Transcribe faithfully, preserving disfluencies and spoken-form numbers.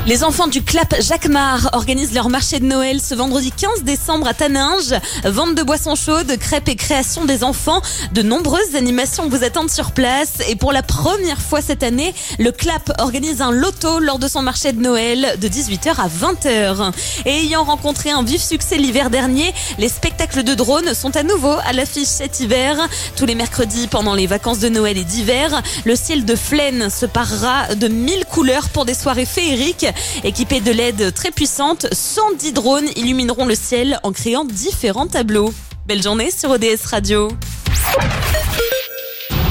Les enfants du Clap Jacquemart organisent leur marché de Noël ce vendredi quinze décembre à Taninges. Vente de boissons chaudes, crêpes et création des enfants. De nombreuses animations vous attendent sur place. Et pour la première fois cette année, le Clap organise un loto lors de son marché de Noël de dix-huit heures à vingt heures. Et ayant rencontré un vif succès l'hiver dernier, les spectacles de drones sont à nouveau à l'affiche cet hiver. Tous les mercredis pendant les vacances de Noël et d'hiver, le ciel de Flaine se parera de mille couleurs pour des soirées féeriques. Équipés de L E D très puissantes, cent dix drones illumineront le ciel en créant différents tableaux. Belle journée sur O D S Radio.